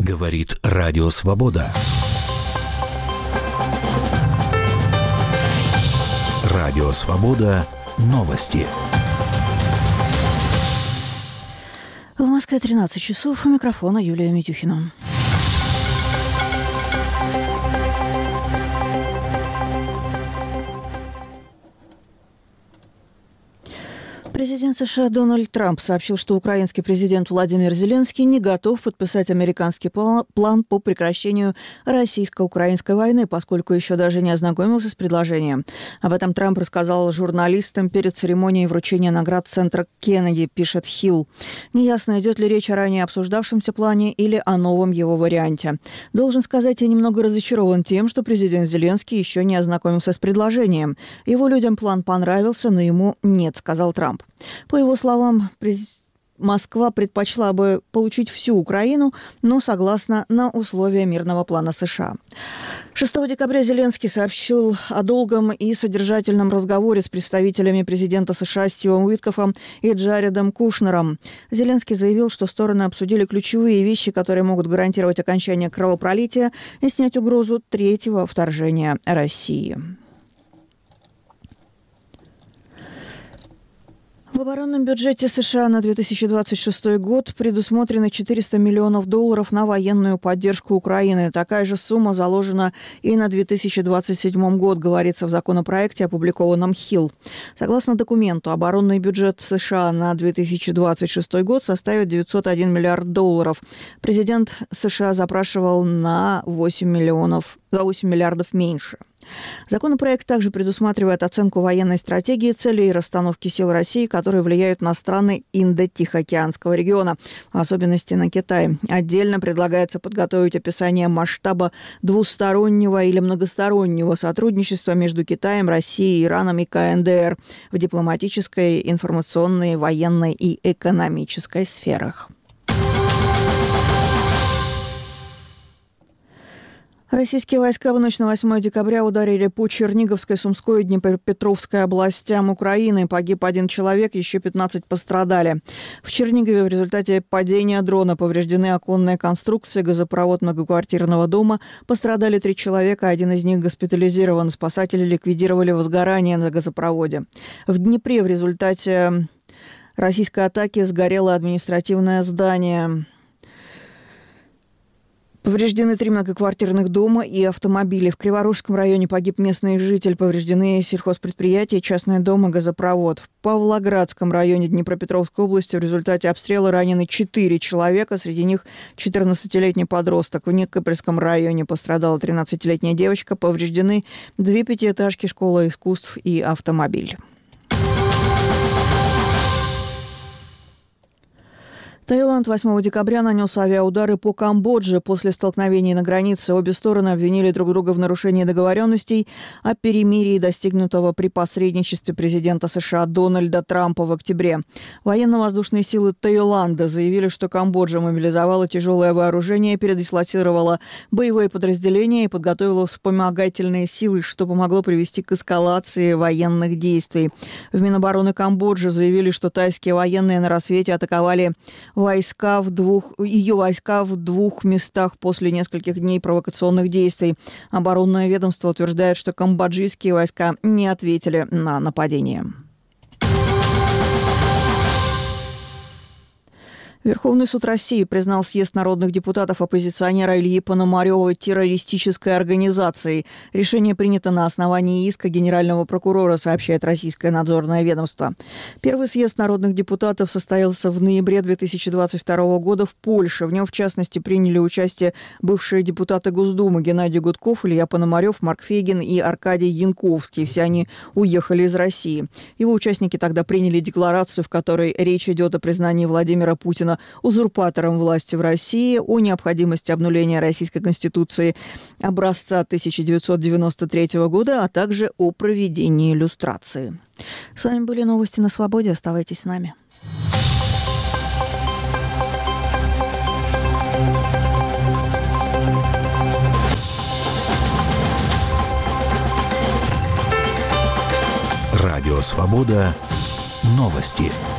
Говорит Радио Свобода. Радио Свобода. Новости. В Москве 13 часов. У микрофона Юлия Митюхина. Президент США Дональд Трамп сообщил, что украинский президент Владимир Зеленский не готов подписать американский план по прекращению российско-украинской войны, поскольку еще даже не ознакомился с предложением. Об этом Трамп рассказал журналистам перед церемонией вручения наград Центра Кеннеди, пишет Хилл. Неясно, идет ли речь о ранее обсуждавшемся плане или о новом его варианте. Должен сказать, я немного разочарован тем, что президент Зеленский еще не ознакомился с предложением. Его людям план понравился, но ему нет, сказал Трамп. По его словам, Москва предпочла бы получить всю Украину, но согласна на условия мирного плана США. 6 декабря Зеленский сообщил о долгом и содержательном разговоре с представителями президента США Стивом Уиткофом и Джаредом Кушнером. Зеленский заявил, что стороны обсудили ключевые вещи, которые могут гарантировать окончание кровопролития и снять угрозу третьего вторжения России. В оборонном бюджете США на 2026 год предусмотрено $400 миллионов на военную поддержку Украины. Такая же сумма заложена и на 2027 год, говорится в законопроекте, опубликованном Хилл. Согласно документу, оборонный бюджет США на 2026 год составит $901 миллиард. Президент США запрашивал на 8 миллиардов меньше. Законопроект также предусматривает оценку военной стратегии, целей и расстановки сил России, которые влияют на страны Индо-Тихоокеанского региона, в особенности на Китай. Отдельно предлагается подготовить описание масштаба двустороннего или многостороннего сотрудничества между Китаем, Россией, Ираном и КНДР в дипломатической, информационной, военной и экономической сферах. Российские войска в ночь на 8 декабря ударили по Черниговской, Сумской и Днепропетровской областям Украины. Погиб 1 человек, еще 15 пострадали. В Чернигове в результате падения дрона повреждены оконные конструкции, газопровод многоквартирного дома. Пострадали 3 человека, 1 из них госпитализирован. Спасатели ликвидировали возгорание на газопроводе. В Днепре в результате российской атаки сгорело административное здание. Повреждены 3 многоквартирных дома и автомобили. В Криворужском районе погиб местный житель. Повреждены сельхозпредприятие, частный дом и газопровод. В Павлоградском районе Днепропетровской области в результате обстрела ранены 4 человека. Среди них 14-летний подросток. В Никопольском районе пострадала 13-летняя девочка. Повреждены 2 пятиэтажки, школа искусств и автомобиль. Таиланд 8 декабря нанес авиаудары по Камбодже. После столкновений на границе обе стороны обвинили друг друга в нарушении договоренностей о перемирии, достигнутого при посредничестве президента США Дональда Трампа в октябре. Военно-воздушные силы Таиланда заявили, что Камбоджа мобилизовала тяжелое вооружение, передислоцировала боевые подразделения и подготовила вспомогательные силы, что помогло привести к эскалации военных действий. В Минобороны Камбоджи заявили, что тайские военные на рассвете атаковали ее войска в 2 местах после нескольких дней провокационных действий. Оборонное ведомство утверждает, что камбоджийские войска не ответили на нападение. Верховный суд России признал съезд народных депутатов оппозиционера Ильи Пономарёва террористической организацией. Решение принято на основании иска генерального прокурора, сообщает Российское надзорное ведомство. Первый съезд народных депутатов состоялся в ноябре 2022 года в Польше. В нем, в частности, приняли участие бывшие депутаты Госдумы Геннадий Гудков, Илья Пономарёв, Марк Фейгин и Аркадий Янковский. Все они уехали из России. Его участники тогда приняли декларацию, в которой речь идет о признании Владимира Путина узурпатором власти в России, о необходимости обнуления Российской Конституции образца 1993 года, а также о проведении люстрации. С вами были новости на Свободе. Оставайтесь с нами. Радио Свобода. Новости.